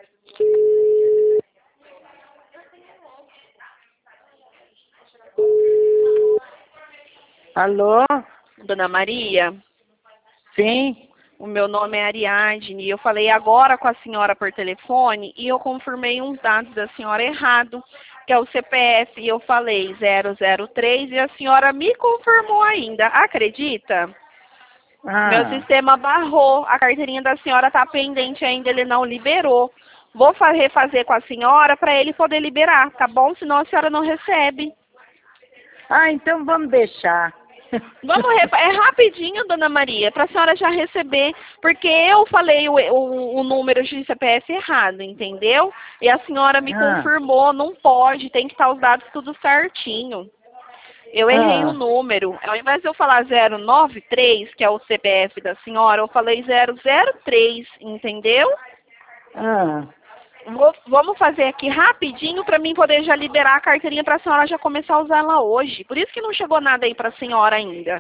Alô? Dona Maria, Sim? o meu nome é Ariadne e eu falei agora com a senhora por telefone e eu confirmei uns dados da senhora errado, que é o CPF, e eu falei 003 e a senhora me confirmou ainda. Acredita? Meu Ah, sistema barrou, a carteirinha da senhora está pendente ainda, ele não liberou. Vou refazer com a senhora para ele poder liberar, tá bom? Senão a senhora não recebe. então vamos deixar. É rapidinho, dona Maria, para a senhora já receber, porque eu falei o número de CPF errado, entendeu? E a senhora me Ah, confirmou, não pode, tem que estar os dados tudo certinho. Eu errei o ah, número. Ao invés de eu falar 093, que é o CPF da senhora, eu falei 003, entendeu? ah. Vamos fazer aqui rapidinho para mim poder já liberar a carteirinha para a senhora já começar a usá-la hoje. Por isso que não chegou nada aí para a senhora ainda.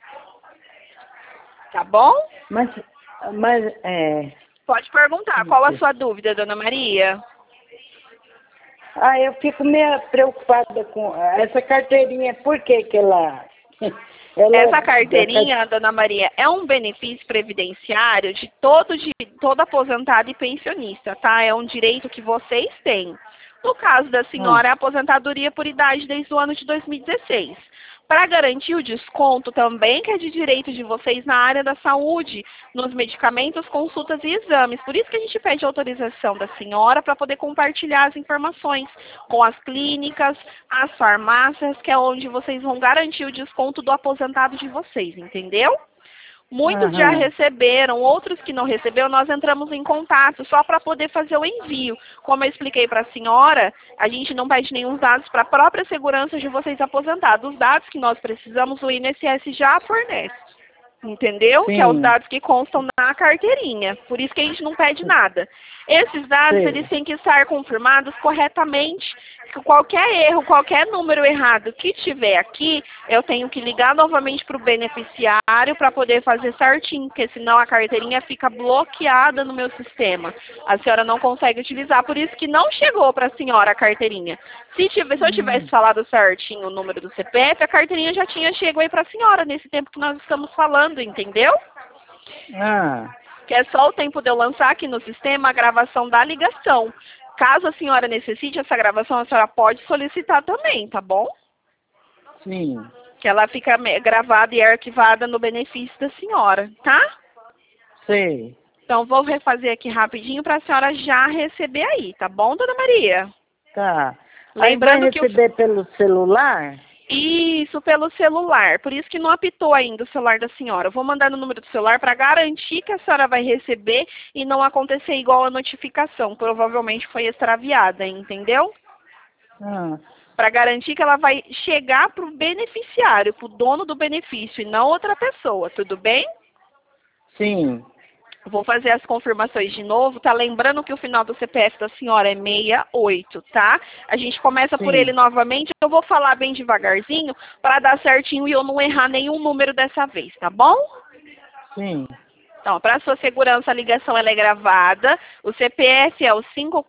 Tá bom? Mas, Pode perguntar. Qual a sua dúvida, dona Maria? eu fico meio preocupada com essa carteirinha. Por que que ela Essa carteirinha, dona Maria, é um benefício previdenciário de todo aposentado e pensionista, tá? É um direito que vocês têm. No caso da senhora, é a aposentadoria por idade desde o ano de 2016. Para garantir o desconto também, que é de direito de vocês na área da saúde, nos medicamentos, consultas e exames. Por isso que a gente pede autorização da senhora para poder compartilhar as informações com as clínicas, as farmácias, que é onde vocês vão garantir o desconto do aposentado de vocês, entendeu? Muitos já Aham. receberam, outros que não receberam, nós entramos em contato só para poder fazer o envio. Como eu expliquei para a senhora, a gente não pede nenhum dados para a própria segurança de vocês aposentados. Os dados que nós precisamos, o INSS já fornece. Entendeu? Que é os Sim, dados que constam na carteirinha. Por isso que a gente não pede nada. Esses dados, eles sei. têm que estar confirmados corretamente. Qualquer erro, qualquer número errado que tiver aqui, eu tenho que ligar novamente para o beneficiário para poder fazer certinho, porque senão a carteirinha fica bloqueada no meu sistema. A senhora não consegue utilizar, por isso que não chegou para a senhora a carteirinha. Se eu tivesse falado certinho o número do CPF, a carteirinha já tinha chegado aí para a senhora nesse tempo que nós estamos falando, entendeu? Ah, Que é só o tempo de eu lançar aqui no sistema a gravação da ligação. Caso a senhora necessite essa gravação, a senhora pode solicitar também, tá bom? sim. Que ela fica gravada e arquivada no benefício da senhora, tá? Sei. Então, vou refazer aqui rapidinho para a senhora já receber aí, tá bom, dona Maria? Tá. Aí vai Lembrando que receber pelo celular? Isso, pelo celular. Por isso que não apitou ainda o celular da senhora. Eu vou mandar no número do celular para garantir que a senhora vai receber e não acontecer igual a notificação. Provavelmente foi extraviada, entendeu? Ah, Para garantir que ela vai chegar para o beneficiário, para o dono do benefício e não outra pessoa, tudo bem? sim. Vou fazer as confirmações de novo, tá? Lembrando que o final do CPF da senhora é 68, tá? A gente começa por ele Sim. novamente. Eu vou falar bem devagarzinho para dar certinho e eu não errar nenhum número dessa vez, tá bom? Sim. Então, para sua segurança, a ligação ela é gravada. O CPF é o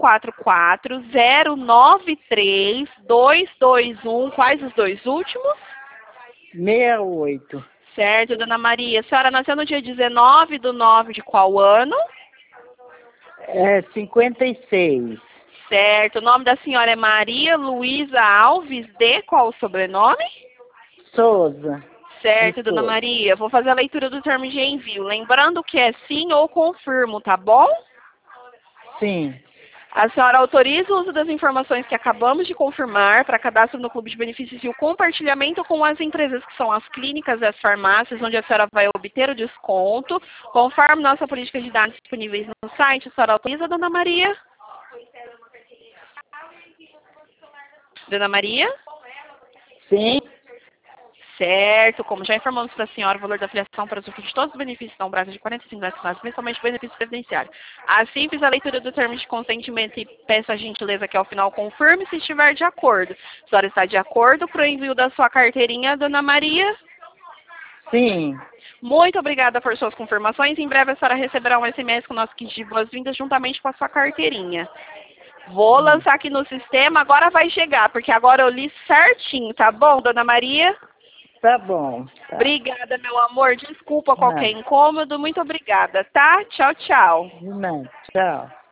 544-093-221. Quais os dois últimos? 68. Certo, dona Maria. A senhora nasceu no dia 19/9 de qual ano? 56. Certo. O nome da senhora é Maria Luísa Alves de qual o sobrenome? Souza. De Certo, dona Souza. Maria. Vou fazer a leitura do termo de envio. Lembrando que é sim ou confirmo, tá bom? Sim. A senhora autoriza o uso das informações que acabamos de confirmar para cadastro no Clube de Benefícios e o compartilhamento com as empresas que são as clínicas e as farmácias, onde a senhora vai obter o desconto, conforme nossa política de dados disponíveis no site. A senhora autoriza, dona Maria? Dona Maria? Sim. Certo, como já informamos para a senhora, o valor da afiliação para usufruir de todos os benefícios da Umbrasa de R$ 45, principalmente benefícios previdenciários. Assim, fiz a leitura do termo de consentimento e peço a gentileza que ao final confirme se estiver de acordo. A senhora está de acordo para o envio da sua carteirinha, dona Maria? Sim. Muito obrigada por suas confirmações. Em breve a senhora receberá um SMS com o nosso kit de boas-vindas juntamente com a sua carteirinha. Vou lançar aqui no sistema, agora vai chegar, porque agora eu li certinho, tá bom, dona Maria? Tá bom. Tá. Obrigada, meu amor. Desculpa qualquer incômodo. Muito obrigada, tá? Tchau, tchau. De nada. Tchau.